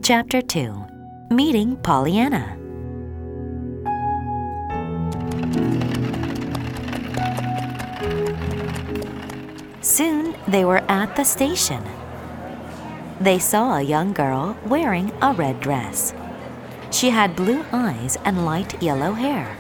Chapter 2. Meeting Pollyanna. Soon they were at the station. They saw a young girl wearing a red dress. She had blue eyes and light yellow hair.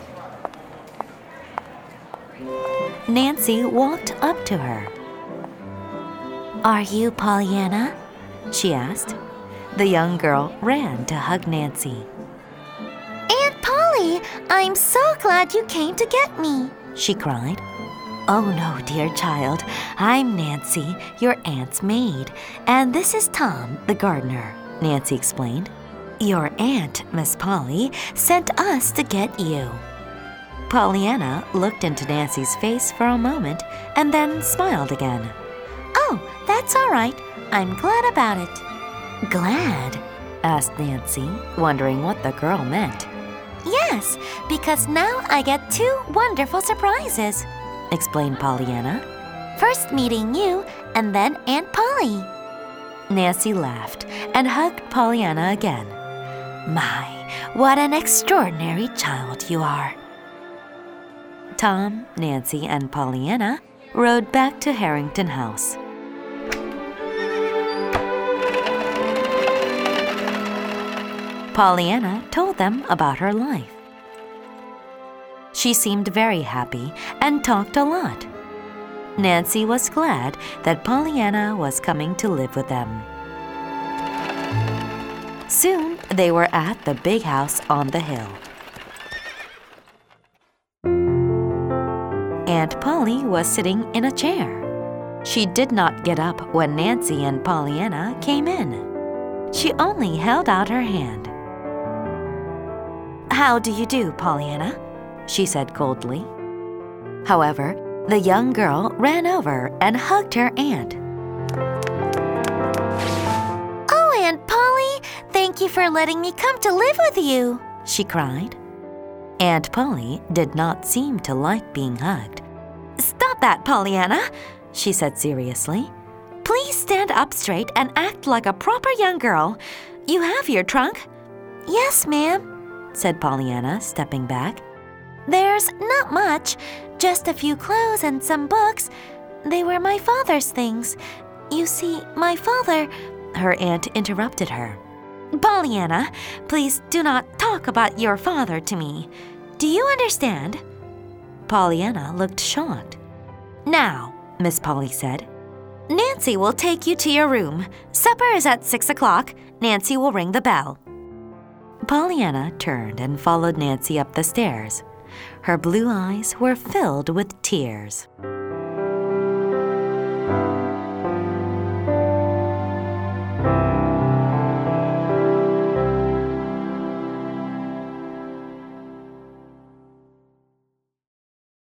Nancy walked up to her. "Are you Pollyanna?" she asked. The young girl ran to hug Nancy. "Aunt Polly, I'm so glad you came to get me," she cried. "Oh no, dear child. I'm Nancy, your aunt's maid, and this is Tom, the gardener," Nancy explained. "Your aunt, Miss Polly, sent us to get you." Pollyanna looked into Nancy's face for a moment and then smiled again. "Oh, that's all right. I'm glad about it." "Glad?" asked Nancy, wondering what the girl meant. "Yes, because now I get 2 wonderful surprises," explained Pollyanna. "First meeting you, and then Aunt Polly." Nancy laughed and hugged Pollyanna again. "My, what an extraordinary child you are." Tom, Nancy, and Pollyanna rode back to Harrington House. Pollyanna told them about her life. She seemed very happy and talked a lot. Nancy was glad that Pollyanna was coming to live with them. Soon they were at the big house on the hill. Aunt Polly was sitting in a chair. She did not get up when Nancy and Pollyanna came in. She only held out her hand. "How do you do, Pollyanna?" she said coldly. However, the young girl ran over and hugged her aunt. "Oh, Aunt Polly, thank you for letting me come to live with you," she cried. Aunt Polly did not seem to like being hugged. "Stop that, Pollyanna," she said seriously. "Please stand up straight and act like a proper young girl. You have your trunk?" "Yes, ma'am," said Pollyanna, stepping back. "There's not much, just a few clothes and some books. They were my father's things. You see, my father—" Her aunt interrupted her. "Pollyanna, please do not talk about your father to me. Do you understand?" Pollyanna looked shocked. "Now," Miss Polly said, "Nancy will take you to your room. Supper is at 6 o'clock. Nancy will ring the bell." Pollyanna turned and followed Nancy up the stairs. Her blue eyes were filled with tears.